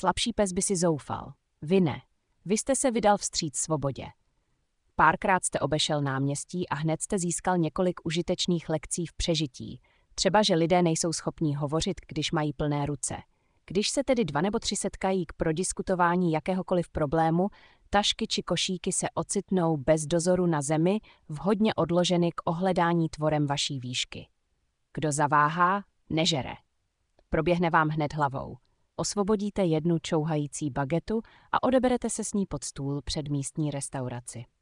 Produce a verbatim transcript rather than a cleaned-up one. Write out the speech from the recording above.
Slabší pes by si zoufal. Vy ne. Vy jste se vydal vstříc svobodě. Párkrát jste obešel náměstí a hned jste získal několik užitečných lekcí v přežití. Třeba, že lidé nejsou schopní hovořit, když mají plné ruce. Když se tedy dva nebo tři setkají k prodiskutování jakéhokoliv problému, tašky či košíky se ocitnou bez dozoru na zemi, vhodně odloženy k ohledání tvorem vaší výšky. Kdo zaváhá, nežere. Proběhne vám hned hlavou. Osvobodíte jednu čouhající bagetu a odeberete se s ní pod stůl před místní restauraci.